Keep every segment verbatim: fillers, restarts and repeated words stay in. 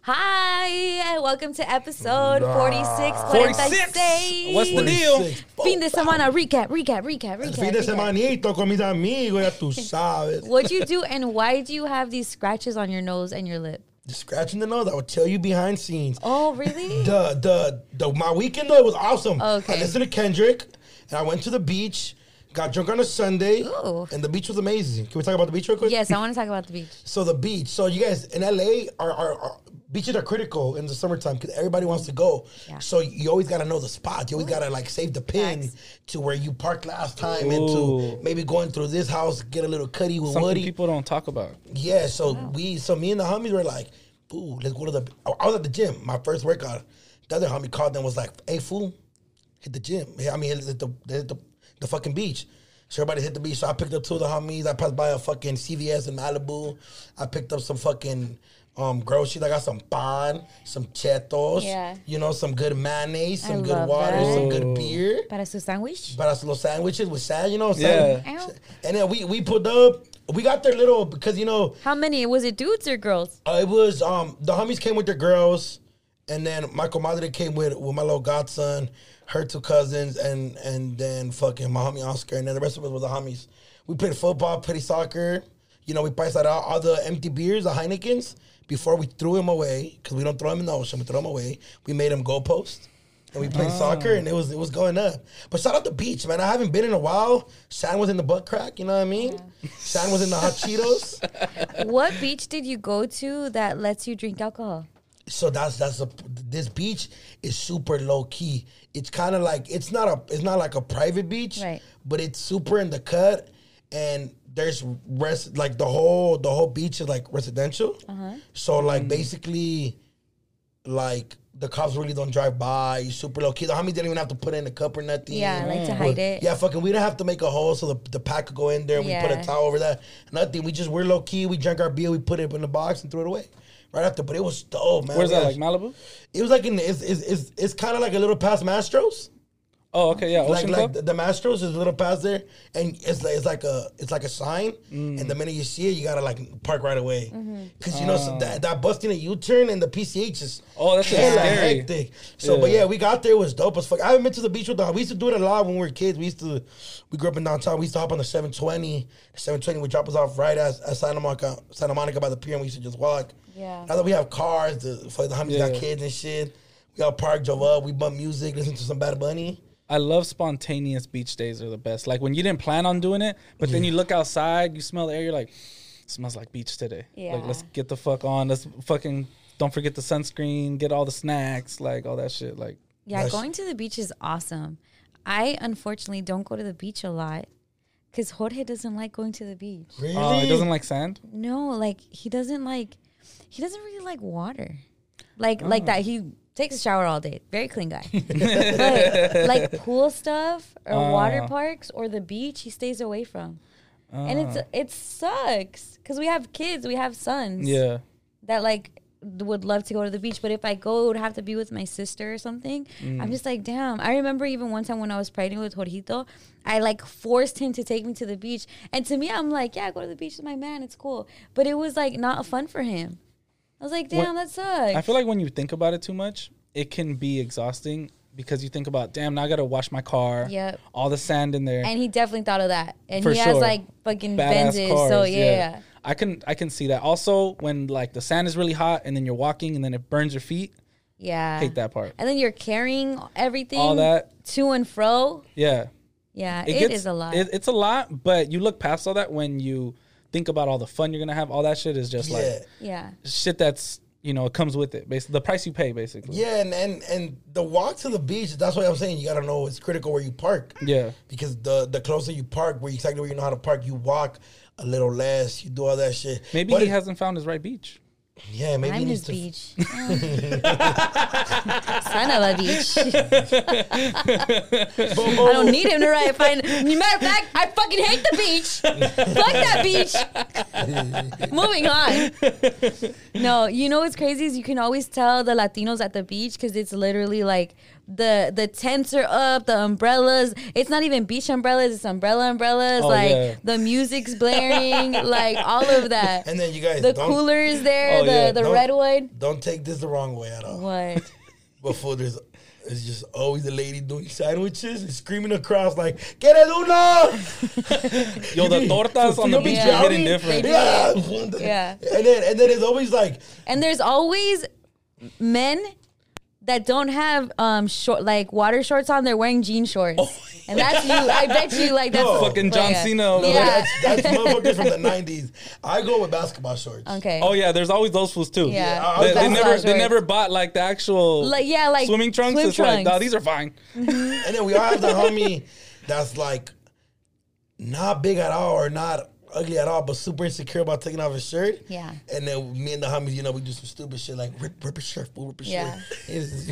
Hi, and welcome to episode forty-six. forty-six. What's the deal? Fin de semana recap, recap, recap, recap. Fin de recap. semanito con mis amigos, ya tú sabes. What'd you do, and why do you have these scratches on your nose and your lip? The scratching the nose, I will tell you behind scenes. Oh, really? The the the my weekend though, it was awesome. Okay. I listened to Kendrick, and I went to the beach. Got drunk on a Sunday, Ooh. and the beach was amazing. Can we talk about the beach real quick? Yes, I want to talk about the beach. So the beach. So you guys in L A are, are, are beaches are critical in the summertime because everybody wants to go. Yeah. So you always gotta know the spot. You always gotta like save the pin Facts. to where you parked last time, and Ooh. to maybe going through this house, get a little cutty with Something Woody. people don't talk about. Yeah. So we, so me and the homies were like, "Ooh, let's go to the." I was at the gym, my first workout. The other homie called them, was like, "Hey, fool, hit the gym." I mean, hit the hit the, the fucking beach. So everybody hit the beach. So I picked up two of the homies. I passed by a fucking C V S in Malibu. I picked up some fucking um, groceries. I got some pan, some chetos, Yeah. you know, some good mayonnaise, some I good love water, that. some good Ooh. beer. Para su sandwich? Para little sandwiches with salad, you know. Yeah. Salad. Ow. And then we we pulled up. We got there little because, you know, How many? Was it dudes or girls? uh, it was, um, the homies came with their girls. And then my comadre came with, with my little godson, her two cousins, and and then fucking my homie Oscar. And then the rest of us was the homies. We played football, played soccer. You know, we priced out all, all the empty beers, the Heinekens, before we threw them away. Because we don't throw them in the ocean, we throw them away. We made them goalposts. And we played soccer, and it was it was going up. But shout out the beach, man. I haven't been in a while. Shan was in the butt crack, you know what I mean? Shan was in the hot Cheetos. What beach did you go to that lets you drink alcohol? So that's that's a this beach is super low key. It's kind of like it's not a it's not like a private beach, Right. but it's super in the cut, and there's rest like the whole the whole beach is like residential. Uh-huh. So like basically, like the cops really don't drive by. You're super low key. The homies didn't even have to put in a cup or nothing. Yeah, I like to Or- hide it. Yeah, fucking, we didn't have to make a hole so the, the pack could go in there. And We put Yeah. a towel over that. Nothing. We just, we're low key. We drank our beer. We put it in the box and threw it away right after. But it was dope, man. Where's We that, had- like Malibu? It was like in, it's, it's, it's, it's kind of like a little past Mastros. Oh, okay, yeah, Like Ocean like Club. the, the Mastros is a little past there, and it's like it's like a it's like a sign, Mm. and the minute you see it, you gotta like park right away, because you know so Oh. that that busting a U turn and the P C H is Oh, that shit's hella scary. hectic. So, but Yeah. yeah, we got there. It was dope as fuck. I haven't been to the beach with the. We used to do it a lot when we were kids. We used to, we grew up in downtown. We used to hop on the seven twenty. The seven twenty would drop us off right at, at Santa Monica, Santa Monica by the pier, and we used to just walk. Yeah. Now that we have cars, the for the homies got Yeah. kids and shit. We all parked, drove up, we bumped music, listened to some Bad Bunny. I love spontaneous beach days are the best. Like when you didn't plan on doing it, but then you look outside, you smell the air, you're like, it smells like beach today. Yeah. Like let's get the fuck on. Let's fucking don't forget the sunscreen, get all the snacks, like all that shit. Like Yeah, That's- going to the beach is awesome. I unfortunately don't go to the beach a lot because Jorge doesn't like going to the beach. Really? uh, it doesn't like sand. No, like he doesn't like he doesn't really like water. Like like that. He takes a shower all day. Very clean guy. But like pool stuff or water Ah. parks or the beach, he stays away from. And it's it sucks because we have kids, we have sons Yeah. that like would love to go to the beach, but if I go, it would have to be with my sister or something. I'm just like, damn. I remember even one time when I was pregnant with Jorgito, I like forced him to take me to the beach, and to me, I'm like, yeah, go to the beach with my man, it's cool. But it was like not fun for him. I was like, damn, that sucks. I feel like when you think about it too much, it can be exhausting because you think about, damn, now I gotta wash my car. Yep. All the sand in there. And he definitely thought of that, and For he has sure. like fucking Badass Benzes, cars, so yeah. I can I can see that. Also, when like the sand is really hot and then you're walking and then it burns your feet, Yeah. hate that part. And then you're carrying everything All that. to and fro. Yeah. Yeah, It it gets- is a lot. It, it's a lot, but you look past all that when you think about all the fun you're gonna have. All that shit is just Yeah. like yeah. shit that's, you know, it comes with it. Basically, the price you pay, basically. Yeah, and, and and the walk to the beach, that's what I'm saying. You gotta know it's critical where you park. Yeah. Because the the closer you park, where you exactly where you know how to park, you walk a little less, you do all that shit. Maybe But he it- hasn't found his right beach. Yeah, maybe he I'm needs his to. beach. Son of a beach. Boom, I don't boom. need him to write. Find. Matter of fact, I fucking hate the beach. Fuck that beach. Moving on. No, you know what's crazy is you can always tell the Latinos at the beach because it's literally like the the tents are up, the umbrellas. It's not even beach umbrellas; it's umbrella umbrellas. Oh, like yeah. the music's blaring, like all of that. And then you guys, the don't, cooler is there, Oh, the yeah. the Don't- redwood. don't take this the wrong way at all. What? Before there's, it's just always a lady doing sandwiches and screaming across like, "Get it uno!" Yo, the tortas on the You'll be beach are drowning. hitting different. They do. Yeah. Yeah. And then and then it's always like, And there's always men that don't have um short like water shorts on. They're wearing jean shorts, Oh, and that's you. I bet you like that's No. Fucking John yeah. Cena over no, Yeah. there. that's, that's motherfuckers from the nineties. I go with basketball shorts. Okay. Oh yeah, there's always those fools too. Yeah. I- I They, was they basketball never they shorts. never bought like the actual Like yeah, like swimming trunks. swim it's like, trunks. nah, these are fine. And then we all have the homie that's like not big at all or not ugly at all, but super insecure about taking off his shirt. Yeah. And then me and the homies, you know, we do some stupid shit like rip, rip his shirt, fool, rip his Yeah. shirt. It's-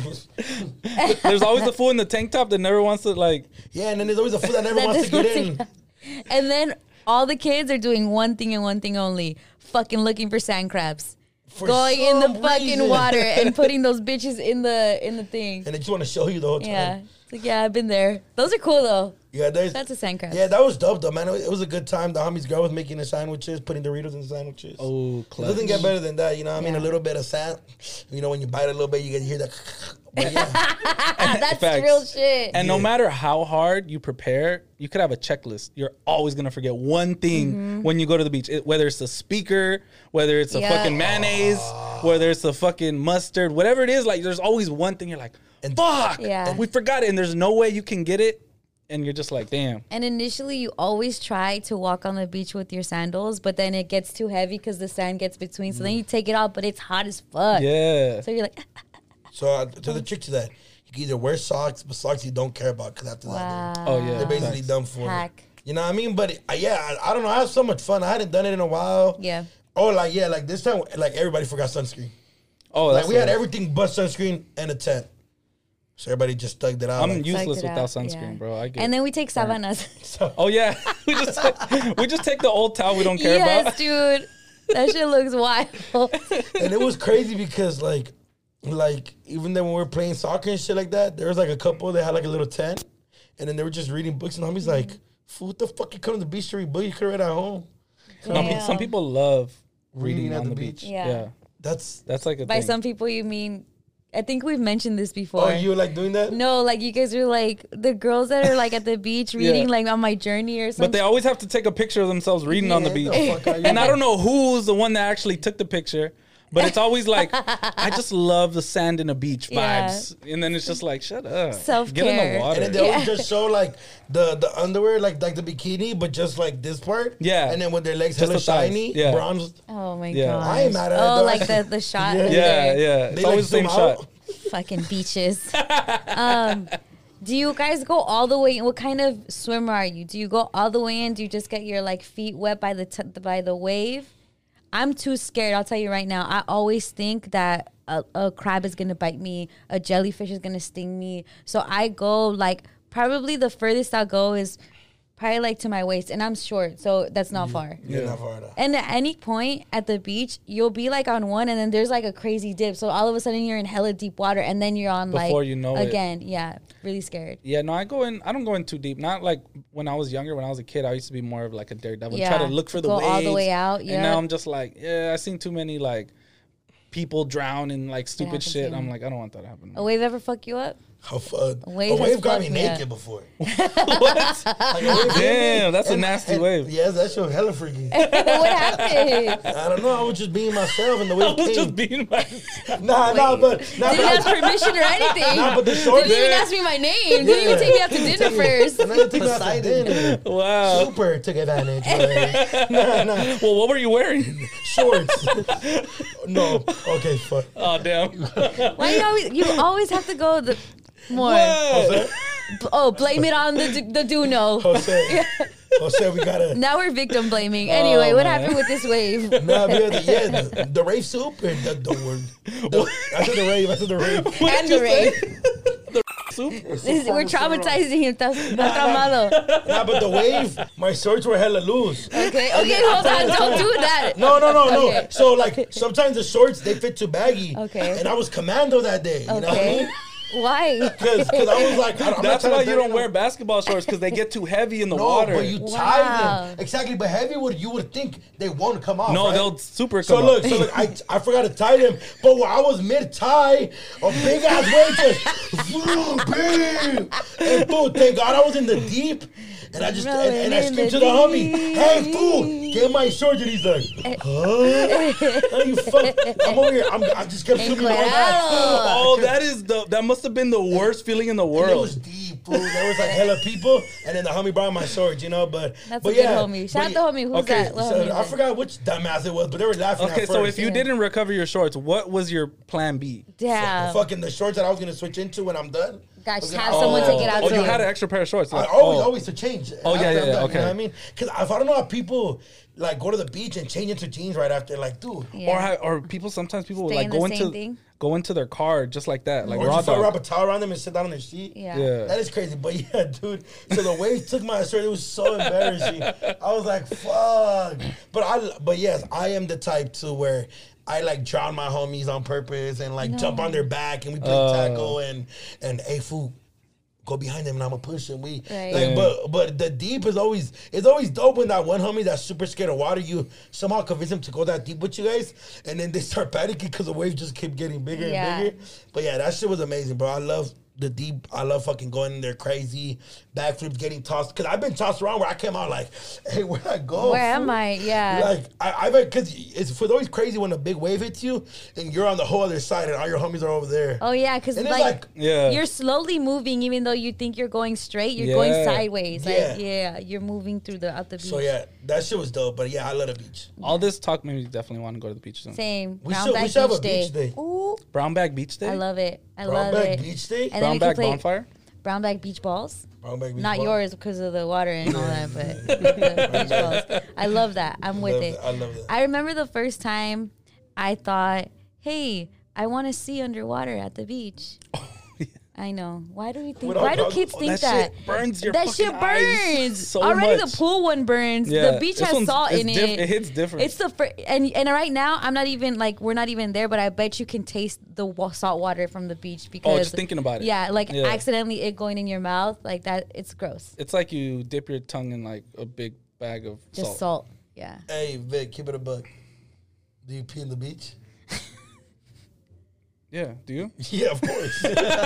it's- There's always the fool in the tank top that never wants to like. yeah, and then there's always a fool that never That wants to just get wants in. And then all the kids are doing one thing and one thing only: fucking looking for sand crabs, For going in the some fucking reason. water and putting those bitches in the in the thing. And they just want to show you the whole time. Yeah, it's like yeah, I've been there. Those are cool though. Yeah, there's, That's a sand crab. yeah, that was dope though, man. It was, it was a good time. The homies girl was making the sandwiches, putting Doritos in the sandwiches. Oh, It clutch. doesn't get better than that, you know what I mean? Yeah. A little bit of sand. You know, when you bite it a little bit, you get to hear that. But yeah. That's Facts. real shit. And no Yeah. matter how hard you prepare, you could have a checklist. You're always gonna forget one thing when you go to the beach. It, whether it's the speaker, whether it's a Yeah. fucking mayonnaise, whether it's a fucking mustard, whatever it is. Like, there's always one thing you're like, And- fuck, Yeah. we forgot it, and there's no way you can get it, and you're just like, damn. And initially, you always try to walk on the beach with your sandals, but then it gets too heavy because the sand gets between. So then you take it off, but it's hot as fuck. Yeah. So you're like, So uh, to the trick to that, you can either wear socks, but socks you don't care about because after that, wow. Oh yeah. they're basically Facts. done for. Hack. You know what I mean? But uh, yeah, I, I don't know. I have so much fun. I hadn't done it in a while. Yeah. Oh, like yeah, like this time, like everybody forgot sunscreen. Oh, Like that's we had what- everything but sunscreen and a tent. So everybody just thugged it out. I'm like, useless Sucked it without out, sunscreen, yeah. bro. I get. And then we take sabanas. so, oh yeah, we just we just take the old towel we don't care yes, about. dude. That shit looks wild. and it was crazy because like, like even then when we were playing soccer and shit like that, there was like a couple that had like a little tent, and then they were just reading books. And homies like, "Fool, what the fuck you come to the beach to read books? You could read at home." Some, pe- Damn. some people love reading, Reading at on the the beach. beach. Yeah. Yeah, That's that's like a By thing. some people, you mean, I think we've mentioned this before. oh, you were like doing that? No, like you guys are like the girls that are like at the beach reading Yeah. like on my journey or But something. they always have to take a picture of themselves reading on the Yeah, beach. the fuck are you? And I don't know who's the one that actually took the picture, but it's always like, I just love the sand and the beach Yeah. vibes. And then it's just like, shut up. Get in Self-care. the water. And then they always just show like the the underwear, like like the bikini, but just like this part. Yeah. And then with their legs Just hella the thighs. shiny, Yeah. bronzed. Oh my Yeah. god! I ain't mad at it, Oh, though. like the the shot. Yeah. over yeah, there. yeah. It's They always the like same zoom out. shot. Fucking beaches. um, do you guys go all the way? What kind of swimmer are you? Do you go all the way in? Do you just get your like feet wet by the t- by the wave? I'm too scared. I'll tell you right now. I always think that a, a crab is gonna bite me, a jellyfish is gonna sting me. So I go like probably the furthest I'll go is probably like to my waist, and I'm short, so that's not far. You're not far enough. And at any point at the beach, you'll be like on one, and then there's like a crazy dip. So all of a sudden you're in hella deep water, and then you're on like Before you know it. again. Yeah, really scared. Yeah, no, I go in. I don't go in too deep. Not like when I was younger. When I was a kid, I used to be more of like a daredevil. Yeah, Try to look for the go waves. all the way out, And yeah. now I'm just like, yeah, I seen too many like people drown in like stupid happens shit. to I'm me. like, I don't want that to happen. A wave ever fuck you up? How fun. A A wave wave, has got me fucked me naked up. before. What? Like, a wave hit me, Damn, that's a and- nasty and- wave. Yes, that shit was hella freaky. what happened? I don't know. I was just being myself, and the I wave was came. just being my. Nah, nah, but nah, Didn't but- ask permission or anything. Nah, but the short Didn't even man- ask me my name. Didn't even take me out to dinner first. And then you took me out to dinner. Wow. Super took advantage. But, nah, nah, Well, what were you wearing? shorts. No. Okay, fuck. Oh damn. Why you always you always have to go the more? Jose, B- Oh, blame it on the the Duno. Jose, Jose, we gotta. Now we're victim blaming. Anyway, Oh, what man. happened with this wave? Nah, because, yeah, the, the rave soup and the, don't worry. The, I said the rave. I said the rave. And the rave. Soup. This is, we're traumatizing him. Está está traumado. Nah, but the wave, my shorts were hella loose. Okay, okay, hold on. Don't do that. No, no, no, no. Okay. So like sometimes the shorts they fit too baggy. Okay. And I was commando that day. You know what I Okay. mean? Why? Because I was like, I, I'm not That's trying why to you dirty don't no- wear basketball shorts because they get too heavy in the No, water. but you Wow. tie them exactly. But heavy would you would think they won't come off. no, right? they'll super So come look, up. so look, I I forgot to tie them, but when I was mid tie, a big ass wave just bam, and fool, thank God I was in the deep, and I just and, and I Rolling in screamed the to the homie, deep. "Hey fool, get my shorts!" And he's like, "Huh? How you fuck?" I'm over here. I'm, I just kept swimming my way back. Oh, that is the that must have been the worst feeling in the And it world. was deep, fool. There was like hella people, and then the homie brought my shorts, you know. But That's but a good yeah, homie. Shout but out the homie. Who's okay, that? What So homie is I it? forgot which dumbass it was, but they were laughing. Okay, at so first. if you Yeah. didn't recover your shorts, what was your plan B? Damn. fucking the shorts that I was gonna switch into when I'm done, Gosh, was have gonna- someone Oh. take it out Oh, to you him. had an extra pair of shorts. I like- always oh. always to change. Oh, yeah, after yeah, I'm yeah, done, okay. You know what I mean? Because if I don't know how people like go to the beach and change into jeans right after, like, dude. Yeah. Or how, or people sometimes people would Stay like in the go same into thing? go into their car just like that, like Or raw just wrap dog. a towel around them and sit down on their seat. Yeah. Yeah. That is crazy. But yeah, dude. So the waves took my shirt. It was so embarrassing. I was like, fuck. But I but yes, I am the type to where I like drown my homies on purpose and like jump on their back and we play Oh. tackle and and hey fool. Go behind them and I'm gonna push and we Right. like Yeah. but but the deep is always it's always dope when that one homie that's super scared of water you somehow convince him to go that deep with you guys and then they start panicking because the waves just keep getting bigger Yeah. and bigger. But yeah, that shit was amazing, bro. I love the deep. I love fucking going in there crazy, backflips, getting tossed. Cause I've been tossed around where I came out like, hey, where'd I go? Where fool? am I? Yeah. Like I, I've because it's for always crazy when a big wave hits you and you're on the whole other side and all your homies are over there. Oh yeah, because And it's like, like- Yeah. you're slowly moving, even though you think you're going straight, you're going Yeah. sideways. Yeah. Like yeah, you're moving through the out the beach. So yeah, that shit was dope. But yeah, I love the beach. All this talk made me definitely want to go to the beach soon. Same. We Brown should- we bag should have beach a beach day. Ooh, Brown Bag Beach Day. I love it. I Brown love bag it. beach day. And then Brown we could Bag play bonfire. brown bag beach balls. Brown bag beach Not ball. yours because of the water and all that, but the beach balls. I love that. I'm with Love it. that. I love that. I remember the first time I thought, hey, I want to see underwater at the beach. I know. Why do we think? Without Why do goggles? kids Oh, think that that? shit burns your That fucking shit eyes burns. so Already much. the pool one burns. Yeah. The beach This has one's- salt it's in diff- it. it hits different. It's the fir- and and right now I'm not even like we're not even there, but I bet you can taste the wa- salt water from the beach because Oh, just thinking about it. Yeah, like Yeah. accidentally it going in your mouth like that. It's gross. It's like you dip your tongue in like a big bag of Just salt. salt. Yeah. Hey Vic, keep it a buck. Do you pee in the beach? Yeah. Do you? Yeah, of course.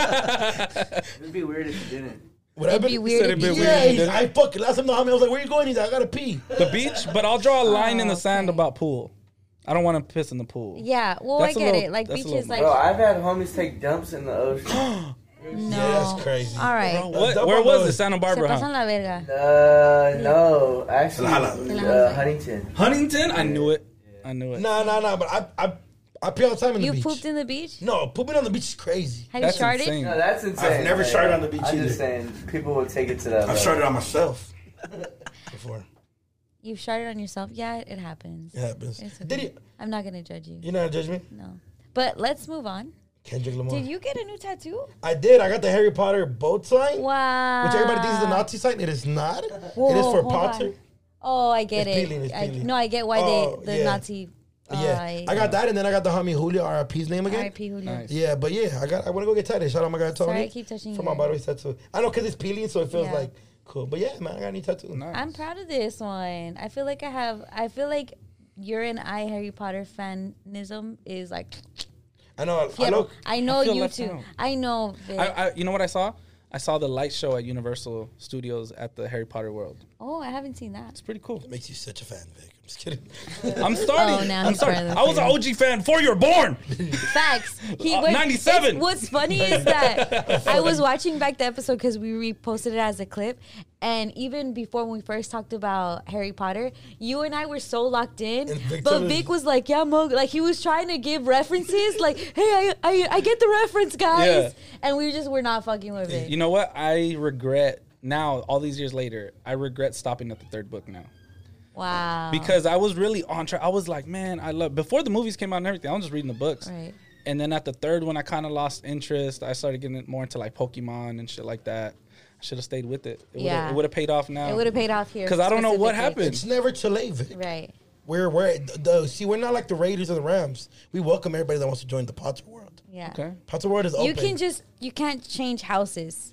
It'd be weird if you didn't. Would It'd I be been- weird said if it'd be you- weird Yeah, if you he's, didn't. I fucking last time the homie I was like, "Where you going?" He's like, "I gotta pee." The beach, but I'll draw a line in the Oh, sand okay. about pool. I don't want to piss in the pool. Yeah. Well, That's I a get little- it. Like that's a beaches, little like Bro, I've had homies take dumps in the ocean. no. Yeah, that's crazy. All right. Bro, What? Double Where was noise. it? Santa Se Barbara, pasan huh? la verga. uh, no, actually, Hala. uh, Huntington. Huntington? I knew it. I knew it. Nah, nah, nah. But I, I, I pee all the time in You the beach. pooped in the beach? No, pooping on the beach is crazy. Have That's you started? insane. No, that's insane. never Like, started on the beach I'm either. just saying, people will take it to that I've level. started on myself before. You've started on yourself? Yeah, it happens. It happens. It's Did okay. you? I'm not gonna judge you. You not judge me? No. But let's move on. Kendrick Lamar. Did you get a new tattoo? I did. I got the Harry Potter boat sign, Wow. which everybody thinks is a Nazi sign. It is not. Whoa, it is for hold Potter. on. Oh, I get It's it. peeling, it's I, peeling. no, I get why Oh, they the yeah. Nazi. Uh, Yeah, I got that, and then I got the homie Julio R I P's name again. R I P Julio. Nice. Yeah, but yeah, I got. I want to go get tatted. Shout out my guy Tony. Sorry, I keep touching for your- my body tattoo. I know because it's peeling, so it feels Yeah. like cool. But yeah, man, I got a new tattoo. Nice. I'm proud of this one. I feel like I have. I feel like your and I Harry Potter fanism is like. I know. I Yeah, know. I know feel you left too. out. I know. Vic. I, I, you know what I saw? I saw the light show at Universal Studios at the Harry Potter World. oh, I haven't seen that. It's pretty cool. It makes you such a fan, Vic. I'm just kidding. I'm starting. Oh, now I'm he's starting. part of the I was an fan. O G fan before you were born. Facts. He Uh, was- ninety-seven. it's- What's funny is that I was watching back the episode because we reposted it as a clip, and even before when we first talked about Harry Potter, you and I were so locked in. And Vic But told us- Vic was like, "Yeah, Mo," like he was trying to give references, like, "Hey, I, I, I get the reference, guys," Yeah. and we just were not fucking with it. You know what? I regret now, all these years later, I regret stopping at the third book now. Wow. Because I was really on track. I was like, man, I love, before the movies came out and everything, I was just reading the books. Right. And then at the third one, I kind of lost interest. I started getting more into like Pokemon and shit like that. I should have stayed with it. It Yeah. would have paid off now. It would have paid off here. Because I don't know what specifically. happened. It's never too late, Vic. Right. We're we're the see we're not like the Raiders or the Rams. We welcome everybody that wants to join the Potter world. Yeah. Okay. Pato World is open. You can just you can't change houses.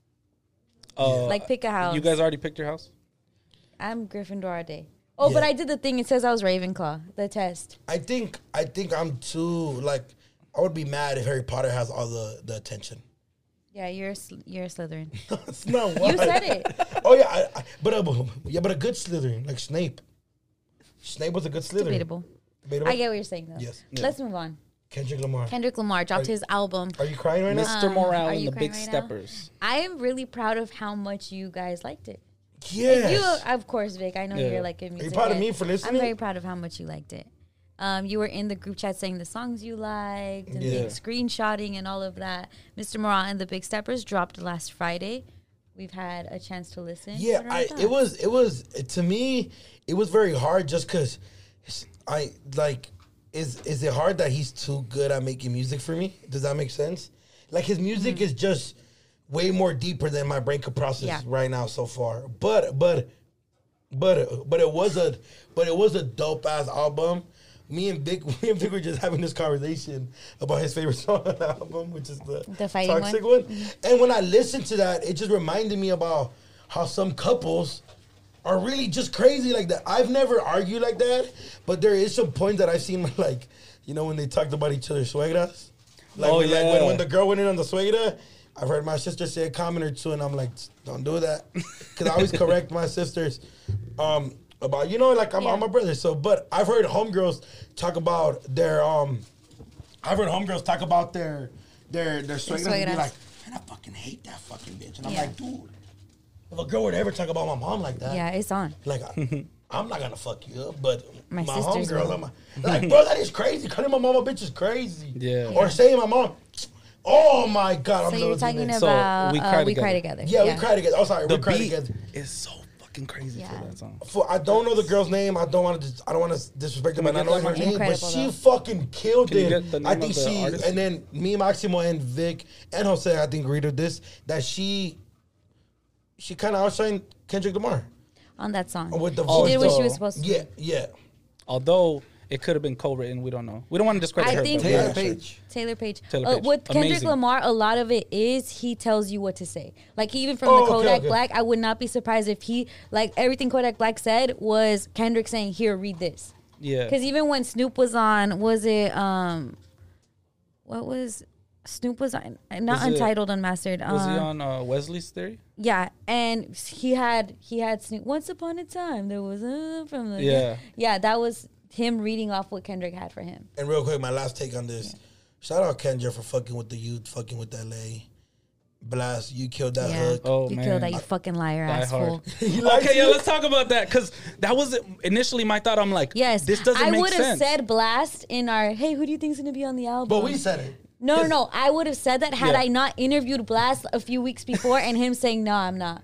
Uh, Like pick a house. You guys already picked your house? I'm Gryffindor all day. Oh, Yeah. but I did the thing. It says I was Ravenclaw. The test. I think I think I'm too like. I would be mad if Harry Potter has all the the attention. Yeah, you're a Sly- you're a Slytherin. It's not what. You said it. Oh yeah, I, I, but a, yeah, but a good Slytherin like Snape. Snape was a good Slytherin. Debatable. Debatable? I get what you're saying though. Yes. Yeah. Let's move on. Kendrick Lamar. Kendrick Lamar dropped Are- his album. Are you crying right now? Mister Um, Morale are and you the crying Big right now? Steppers. I am really proud of how much you guys liked it. Yes. You, of course, Vic. I know Yeah. you're like a Are music you proud of head. me for listening? I'm very proud of how much you liked it. Um, you were in the group chat saying the songs you liked and Yeah. the screenshotting and all of that. Mister Morale and the Big Steppers dropped last Friday. We've had a chance to listen. Yeah, What are I our it thoughts? was it was to me it was very hard just because I like is is it hard that he's too good at making music for me? Does that make sense? Like his music Mm-hmm. is just way more deeper than my brain could process Yeah. right now so far. But but but but it was a but it was a dope ass album. Me and Vic, me and Vic were just having this conversation about his favorite song on the album, which is the, The fighting toxic one? one. And when I listened to that, it just reminded me about how some couples are really just crazy like that. I've never argued like that, but there is some points that I've seen like, you know, when they talked about each other's suegras. Like, Oh, when, like yeah. when, when the girl went in on the suegra, I've heard my sister say a comment or two, and I'm like, don't do that. Because I always correct my sisters um, about, you know, like I'm, Yeah. I'm a brother. So, but I've heard homegirls talk about their, um, I've heard homegirls talk about their, their, their suegras and be suegras. like, man, I fucking hate that fucking bitch. And I'm Yeah. like, dude, if a girl would ever talk about my mom like that, Yeah, it's on. like, I, I'm not gonna fuck you up, but My my, sisters homegirl, will. I'm like, bro, that is crazy. Calling my mom a bitch is crazy. Yeah. Or saying my mom, oh my God, I'm So you're losing talking it. So, about We uh, Cry We Cry Together. Together. Yeah, we cry together. Oh, sorry, The we cry beat together. is so fucking crazy Yeah. for that song. For, I don't know the girl's name. I don't want to. I don't want to disrespect her, Can but I we know get her that name. But Incredible, she though. fucking killed Can you it. get the I name think of the she artist? and then me, Maximo, and Vic and Jose. I think agreed with this that she she kind of outshined Kendrick Lamar On that song. with the She voice. did what she Also- was supposed to Yeah, do. yeah. Although it could have been co-written, we don't know. We don't want to discredit I her. think but Taylor we're not sure. Page. Taylor Page. Taylor Uh, Page. with Kendrick Amazing. Lamar, a lot of it is he tells you what to say. Like even from Oh, the okay, Kodak okay. Black, I would not be surprised if he like everything Kodak Black said was Kendrick saying, "Here, read this." Yeah. Because even when Snoop was on, was it um, what was Snoop was on? Not Was it- Untitled, Unmastered. Was he uh, on uh, Wesley's Theory? Yeah, and he had he had Snoop. Once upon a time, there was a from the Yeah. yeah. That was him reading off what Kendrick had for him. And real quick, my last take on this. Shout out Kendra for fucking with the youth, fucking with L A. Blast, you killed that Yeah, hook. Oh, you man. killed that, you fucking liar, Die asshole. Hard. You like Okay, yeah, it? let's talk about that because that was initially my thought. I'm like, Yes, this doesn't I make would have sense. said Blast in our. Hey, who do you think's gonna be on the album? But we said it. no, no, no. I would have said that had Yeah. I not interviewed Blast a few weeks before, and him saying, "No, I'm not."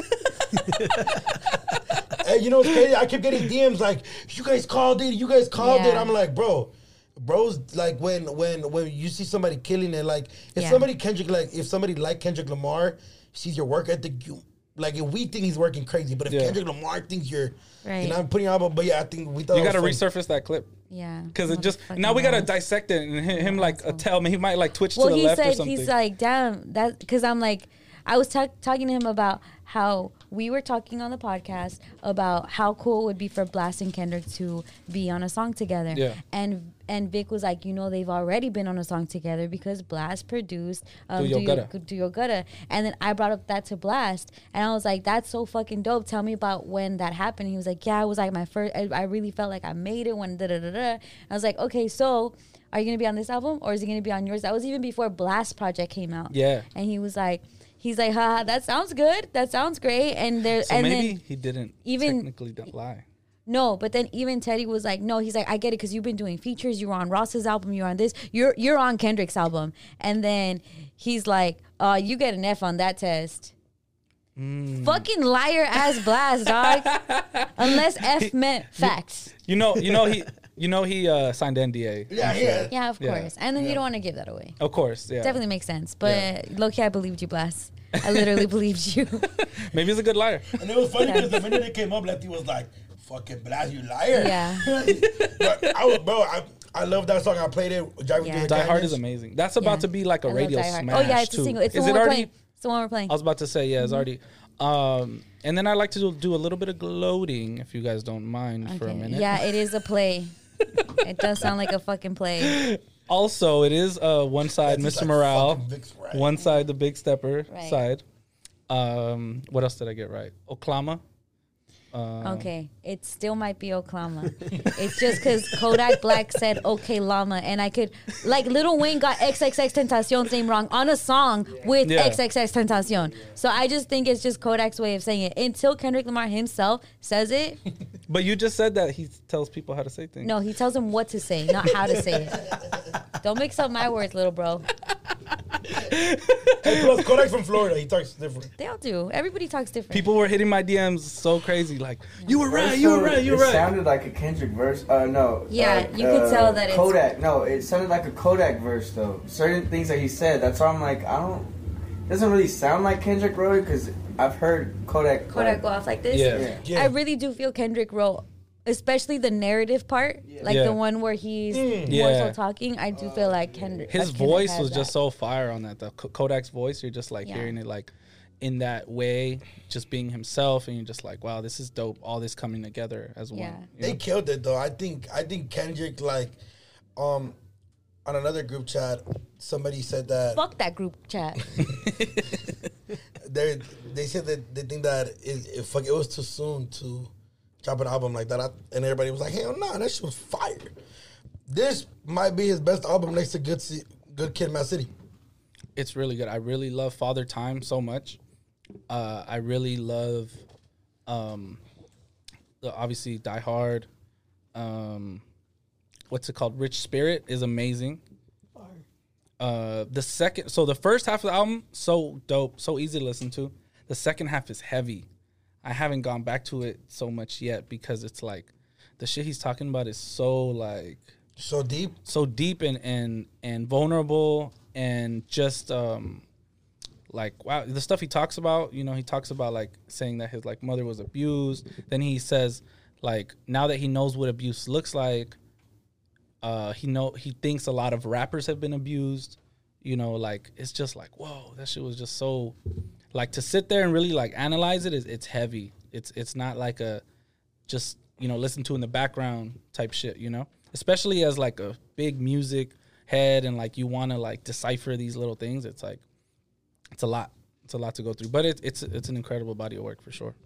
Hey, you know what's crazy? I kept getting D Ms like, "You guys called it. You guys called it." Yeah. I'm like, bro, bro's like when when when you see somebody killing it, like if Yeah. somebody Kendrick like if somebody like Kendrick Lamar sees your work ethic, you like if we think he's working crazy, but if Yeah. Kendrick Lamar thinks you're, Right. you know, I'm putting out, but yeah, I think we thought You it got to was funny. resurface that clip. Yeah, Because it just Motherfucking now we gotta ass. dissect it and him, him like uh, tell me he might like twitch Well, to the he left or said something. he's like, "Damn, that," because I'm like, I was ta- talking to him about how we were talking on the podcast about how cool it would be for Blast and Kendrick to be on a song together. Yeah. And and Vic was like, you know, they've already been on a song together because Blast produced um, Do Yo Do Yo Gutta. Do Yo Gutta. And then I brought up that to Blast, and I was like, that's so fucking dope. Tell me about when that happened. He was like, yeah, it was like my first. I, I really felt like I made it when da da da da. I was like, okay, so. Are you gonna be on this album or is he gonna be on yours? That was even before Blast Project came out. Yeah. And he was like, he's like, haha, that sounds good. That sounds great. And there, so and maybe then he didn't even- technically don't lie. no, but then even Teddy was like, no, he's like, I get it because you've been doing features. You were on Ross's album. You're on this. You're you're on Kendrick's album. And then he's like, uh, you get an F on that test. Mm. Fucking liar ass Blast, dog. Unless F meant facts. You know, you know he, you know he uh, signed N D A. Yeah, I'm yeah. sure. Yeah, of Yeah. course. And then Yeah. you don't want to give that away. Of course, yeah. Definitely makes sense. But Yeah. low key, I believed you, Blast. I literally believed you. Maybe he's a good liar. And it was funny because the minute it came up, Lefty was like, "Fucking Blast, you liar!" Yeah. but I was, bro, I, I love that song. I played it. Driving Yeah. through the Die Hard canyons. is amazing. That's about Yeah. to be like a I love radio Die Hard. smash. Oh yeah, it's too. a single. It's the Is one it we're already? playing. It's the one we're playing. I was about to say, yeah, it's already. Um, and then I like to do, do a little bit of gloating, if you guys don't mind, for a Okay. minute. Yeah, it is a play. It does sound like a fucking play. Also, it is uh, one side, That's Mister like Morale, fucking Vicks, right? one side, the Big Stepper Right. side. Um, what else did I get right? Oklahoma. Uh, Okay, it still might be Oklahoma. It's just because Kodak Black said "Okay Llama," and I could like Lil Wayne got X X X Tentacion's name wrong on a song with Yeah. X X X Tentacion. So I just think it's just Kodak's way of saying it. Until Kendrick Lamar himself says it, But you just said that he tells people how to say things. no, he tells them what to say, not how to say it. Don't mix up my words, little bro. Hey, plus Kodak's from Florida. He talks different. They all do. Everybody talks different. People were hitting my D Ms so crazy, like, you were right, Also, you were right, you were it right. sounded like a Kendrick verse. Uh, no. Yeah, uh, you could uh, tell that it's- Kodak. No, it sounded like a Kodak verse though. Certain things that he said. That's why I'm like, I don't. It doesn't really sound like Kendrick wrote it because I've heard Kodak. Kodak like, go off like this. Yeah. Yeah. Yeah. I really do feel Kendrick wrote, especially the narrative part, like Yeah. the one where he's more Yeah. so talking. I do feel like Kendrick. His like Kendrick voice has was just that. so fire on that. The K- Kodak's voice, you're just like Yeah. hearing it like in that way, just being himself, and you're just like, wow, this is dope. All this coming together as Yeah. one. you They know? killed it though. I think I think Kendrick like um on another group chat somebody said that Fuck that group chat. they they said that they think that it, it fuck it was too soon to drop an album like that. I, and everybody was like, hell no, that shit was fire. This might be his best album next to Good C- Good Kid, Mad City. It's really good. I really love Father Time so much. Uh, I really love, um, the- obviously Die Hard. Um, what's it called? Rich Spirit is amazing. Uh, the second, so the first half of the album, so dope, so easy to listen to. The second half is heavy. I haven't gone back to it so much yet because it's like the shit he's talking about is so like So deep. so deep and and and vulnerable and just um like wow, the stuff he talks about, you know, he talks about like saying that his like mother was abused. Then he says like now that he knows what abuse looks like, uh he know he thinks a lot of rappers have been abused. You know, like it's just like whoa, that shit was just so like to sit there and really like analyze it is it's heavy. It's it's not like a just, you know, listen to in the background type shit, you know? Especially as like a big music head and like you want to like decipher these little things. It's like it's a lot. It's a lot to go through, but it, it's it's an incredible body of work for sure.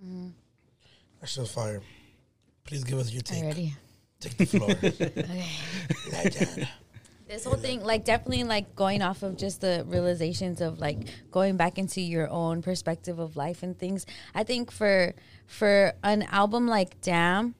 That shit was fire. Please give us your take. Already. Take the floor. Okay. Legend. This whole thing, like, definitely, like, going off of just the realizations of, like, going back into your own perspective of life and things. I think for for an album like Damn,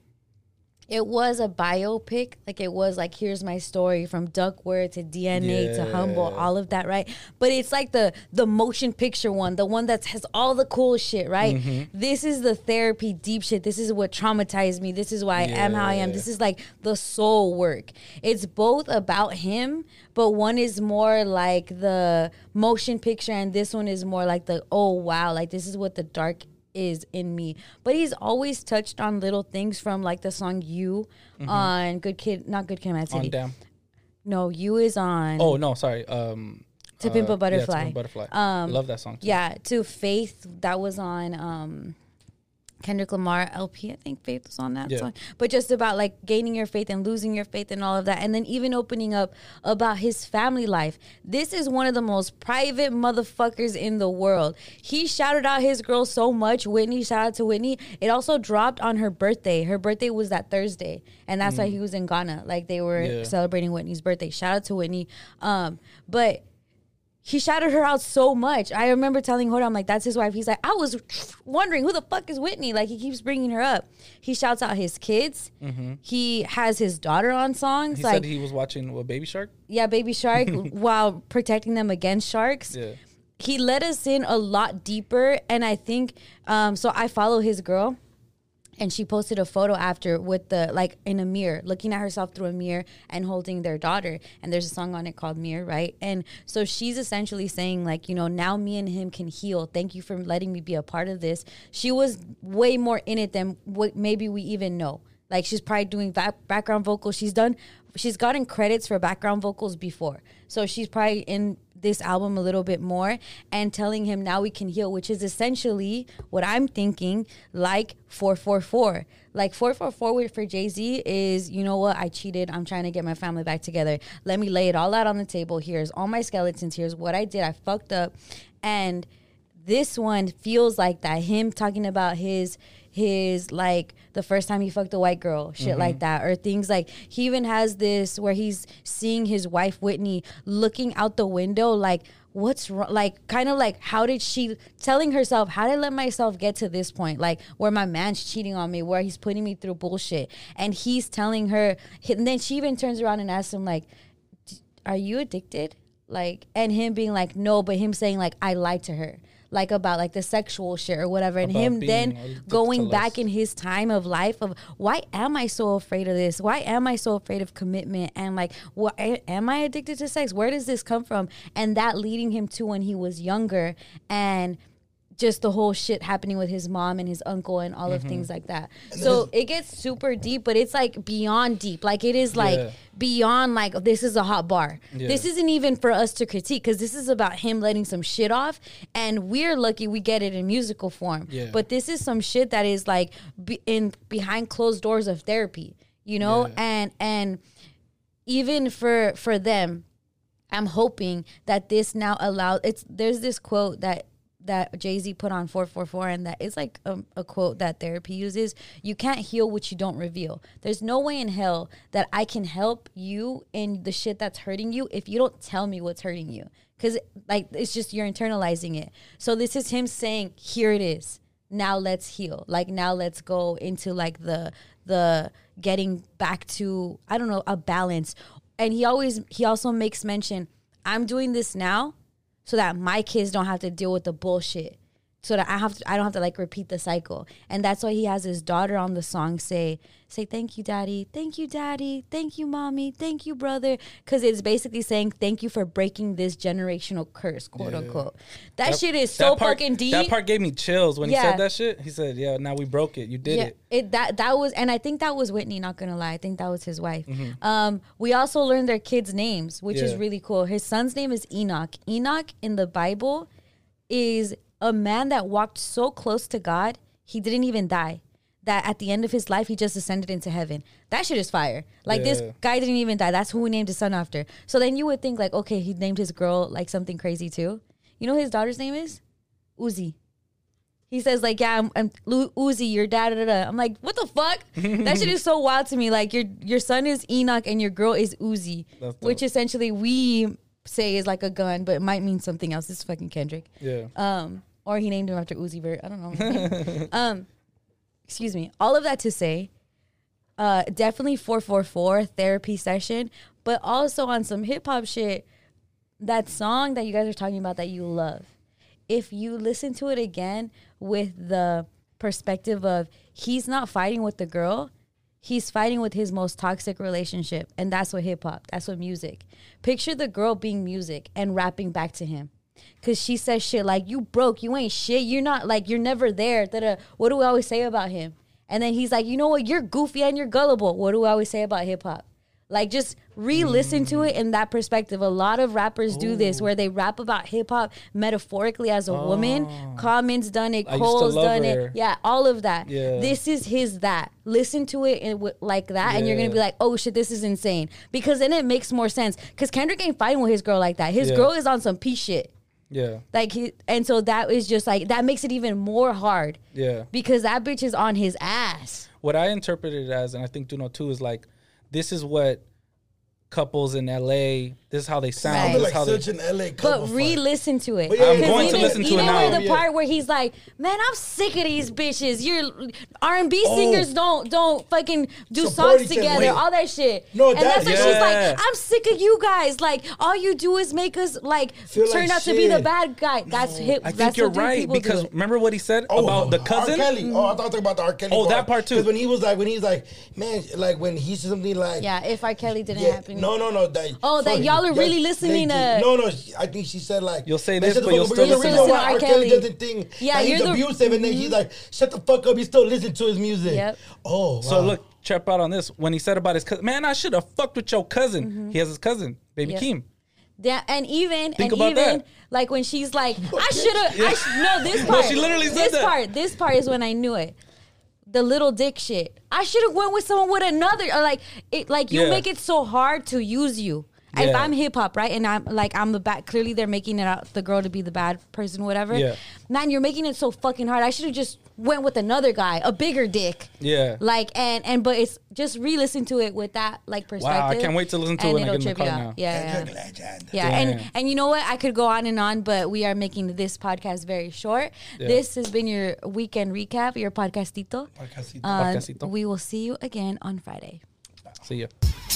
it was a biopic. Like, it was, like, here's my story from Duckworth to D N A to Humble, Yeah. all of that, right? But it's, like, the the motion picture one, the one that has all the cool shit, right? Mm-hmm. This is the therapy deep shit. This is what traumatized me. This is why I am how I am. Yeah. This is, like, the soul work. It's both about him, but one is more like the motion picture, and this one is more like the, oh, wow, like, this is what the dark is in me. But he's always touched on little things from, like, the song You on Good Kid, not Good Kid, Mad On City. Damn. No, You is on Oh no, sorry. Um, To Pimp a uh, Butterfly. Yeah, To Pimp a Butterfly. Um, Love that song too. Yeah, to Faith, that was on um, Kendrick Lamar L P. I think Faith was on that Yeah. song. But just about like gaining your faith and losing your faith and all of that. And then even opening up about his family life. This is one of the most private motherfuckers in the world. He shouted out his girl so much. Whitney, shout out to Whitney. It also dropped on her birthday. Her birthday was that Thursday. And that's why he was in Ghana. Like they were Yeah. celebrating Whitney's birthday. Shout out to Whitney. Um, but he shouted her out so much. I remember telling Hoda, I'm like, that's his wife. He's like, I was wondering who the fuck is Whitney? Like, he keeps bringing her up. He shouts out his kids. He has his daughter on songs. He like, said he was watching what, Baby Shark. yeah, Baby Shark, while protecting them against sharks. Yeah. He let us in a lot deeper. And I think, um, so I follow his girl. And she posted a photo after with the, like, in a mirror, looking at herself through a mirror and holding their daughter. And there's a song on it called Mirror, right? And so she's essentially saying, like, you know, now me and him can heal. Thank you for letting me be a part of this. She was way more in it than what maybe we even know. Like, she's probably doing back, background vocals. She's done she's gotten credits for background vocals before. So she's probably in this album a little bit more and telling him now we can heal, which is essentially what I'm thinking, like four four four. Like four four four for Jay-Z is, you know what, I cheated. I'm trying to get my family back together. Let me lay it all out on the table. Here's all my skeletons. Here's what I did. I fucked up. And this one feels like that. Him talking about his his like the first time he fucked a white girl, shit mm-hmm. like that, or things like he even has this where he's seeing his wife Whitney looking out the window like what's wrong, like kind of like how did she telling herself how did I let myself get to this point, like where my man's cheating on me, where he's putting me through bullshit, and he's telling her, and then she even turns around and asks him like, are you addicted, like, and him being like no, but him saying like I lied to her, like about like the sexual shit or whatever, and him then going back in his time of life of why am I so afraid of this? Why am I so afraid of commitment? And like, what am I addicted to sex? Where does this come from? And that leading him to when he was younger and just the whole shit happening with his mom and his uncle and all mm-hmm. of things like that. So it gets super deep, but it's like beyond deep. Like it is like yeah. beyond like, this is a hot bar. Yeah. This isn't even for us to critique because this is about him letting some shit off. And we're lucky we get it in musical form. Yeah. But this is some shit that is like be in behind closed doors of therapy, you know? Yeah. And and even for for them, I'm hoping that this now allows, it's there's this quote that that Jay-Z put on four four four, and that is like a, a quote that therapy uses. You can't heal what you don't reveal. There's no way in hell that I can help you in the shit that's hurting you if you don't tell me what's hurting you. Because like it's just you're internalizing it. So this is him saying, here it is. Now let's heal. Like now let's go into like the the getting back to, I don't know, a balance. And he always he also makes mention, I'm doing this now so that my kids don't have to deal with the bullshit, so that I have to, I don't have to like repeat the cycle. And that's why he has his daughter on the song say, say, thank you, daddy. Thank you, daddy. Thank you, mommy. Thank you, brother. Because it's basically saying, thank you for breaking this generational curse, quote yeah. unquote. That, that shit is so that part, fucking deep. That part gave me chills when yeah. he said that shit. He said, yeah, now we broke it. You did yeah, it. it. That that was, and I think that was Whitney, not going to lie. I think that was his wife. Mm-hmm. Um, we also learned their kids' names, which yeah. is really cool. His son's name is Enoch. Enoch in the Bible is a man that walked so close to God, he didn't even die. That at the end of his life, he just ascended into heaven. That shit is fire. Like, yeah. this guy didn't even die. That's who we named his son after. So then you would think, like, okay, he named his girl, like, something crazy, too. You know what his daughter's name is? Uzi. He says, like, yeah, I'm, I'm Uzi, your dad, da, da, da. I'm like, what the fuck? That shit is so wild to me. Like, your your son is Enoch and your girl is Uzi, which essentially we say is like a gun, but it might mean something else. This is fucking Kendrick. Yeah. Um, or he named him after Uzi Vert. I don't know. um, excuse me. All of that to say, uh, definitely four four four therapy session, but also on some hip hop shit. That song that you guys are talking about that you love, if you listen to it again with the perspective of he's not fighting with the girl, he's fighting with his most toxic relationship, and that's what hip hop. That's what music. Picture the girl being music and rapping back to him. Cause she says shit like, you broke, you ain't shit, you're not, like, you're never there. Da-da. What do we always say about him? And then he's like, you know what, you're goofy and you're gullible. What do we always say about hip hop? Like, just re-listen mm. to it in that perspective. A lot of rappers Ooh. do this, where they rap about hip hop metaphorically as a oh. woman. Common's done it, Cole's done her. it. Yeah, all of that. Yeah. This is his that. Listen to it in, w- like that, yeah. and you're gonna be like, oh shit, this is insane. Because then it makes more sense. Because Kendrick ain't fighting with his girl like that. His yeah. girl is on some peace shit. Yeah. Like, he, and so that is just like, that makes it even more hard. Yeah. Because that bitch is on his ass. What I interpreted it as, and I think Duno too, is like, this is what couples in L A, this is how they sound. Right. This Like is how such they, an L A couple But re-listen to it. Yeah, I'm going even, to listen to even it now. with the Yeah. part where he's like, man, I'm sick of these bitches. You're R and B Oh. singers don't don't fucking do Support songs each other. together, Wait. all that shit. No, and that- that's what Yeah. she's like, I'm sick of you guys. Like, all you do is make us like Feel turn like out to be the shit. bad guy. That's hip. I think that's you're what dude right, people because do. remember what he said Oh, about the cousin? R. Kelly. Oh, I thought talking about the R. Kelly. Oh, that part too. Because when he was like, when he's like, man, like when he said something like, Yeah, if R. Kelly didn't yeah, happen. no, no, no. That, Oh, that fuck, y'all are yes, really listening they- to- No, no. she- I think she said like, You'll say man, this, shut the but you'll fuck still up, you listen know to what, R. R. Kelly. Kelly does the thing. Yeah, like, you're he's the- abusive, and then he's like, shut the fuck up. You still listen to his music. Yep. Oh, wow. So look, trip out on this when he said about his cousin. Man, I should have fucked with your cousin. Mm-hmm. He has his cousin, Baby Yep. Keem. Yeah, and even Think and about even that. like when she's like, I should have. I sh- no, this No, part. she literally said this that. part. This part is when I knew it. The little dick shit. I should have went with someone with another. Or like it. Like you Yeah. make it so hard to use you. If Yeah. I'm hip hop, right, and I'm like I'm the bad. Clearly, they're making it out the girl to be the bad person, whatever. Yeah. Man, you're making it so fucking hard. I should have just went with another guy, a bigger dick. Yeah. Like and and but it's just re-listen to it with that like perspective. can't wait to listen to it and when I it'll get in the trip you car out. now. Yeah, yeah. Kendrick legend. Yeah, Damn. and and you know what? I could go on and on, but we are making this podcast very short. Yeah. This has been your weekend recap, your podcastito. Podcastito. Uh, Podcastito. we will see you again on Friday. See ya.